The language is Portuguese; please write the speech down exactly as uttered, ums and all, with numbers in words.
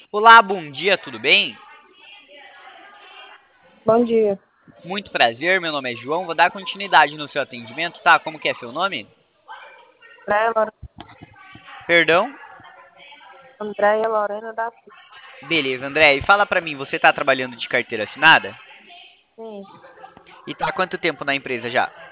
Olá, bom dia, tudo bem? Bom dia. Muito prazer, meu nome é João, vou dar continuidade no seu atendimento, tá? Como que é seu nome? Andréia Lore- Perdão? Andréia Lorena da Silva. Beleza, André, e fala pra mim, você tá trabalhando de carteira assinada? Sim, E tá há quanto tempo na empresa já?